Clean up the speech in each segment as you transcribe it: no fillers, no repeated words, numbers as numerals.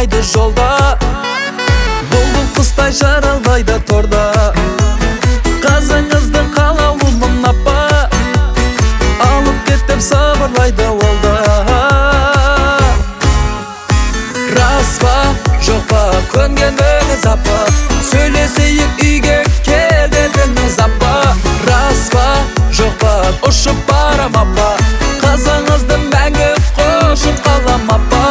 қалмайды жолда, бұлбұл құстай жаралмайды торда. Қазыңызды қалаулымын апа, алып кетіп сабырлайды олда. Рас па, жоқ па, көнгеніңіз апа, сөйлесейік үйге кел дедіңіз апа. Рас па, жоқ па, ұшып барам апа, қазыңызды мәңгі қошып қалам апа.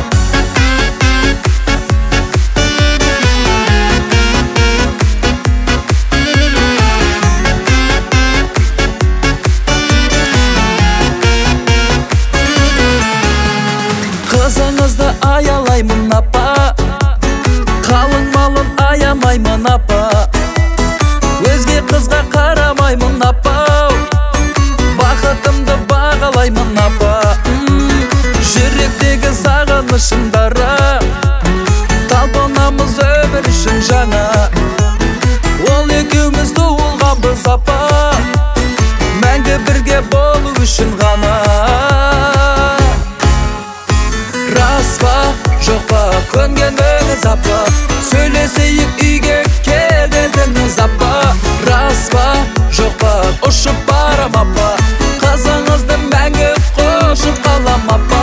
Қызыңызды аялаймын апа, қалың малын аямаймын апа, өзге қызға қарамаймын апа, бақытымды бағалаймын апа. Жүректегі сағынышымдары, талпынамыз өмір үшін жаңа, ол екеуміз туылғанбыз апа, мәңгі бірге болу үшін ғана. Рас па, жоқ па, көнгеніңіз апа, сөйлесейік үйге кел дедіңіз апа. Рас па, жоқ па, ұшып барам апа, қазыңызды мәңгі қошып қалам апа.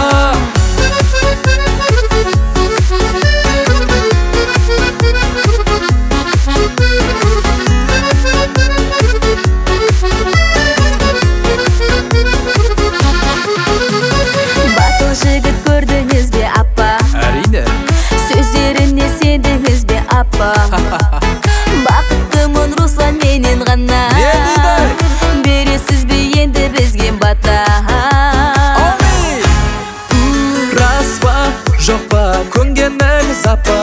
Батыл жігіт көрдіңіз бе апа? Әрине. Сөздеріне сендіңіз бе апа? Бақыттымын Руслан менен ғана, бересіз бе енді бізге бата? Рас па, жоқ па, көнгеніңіз апа,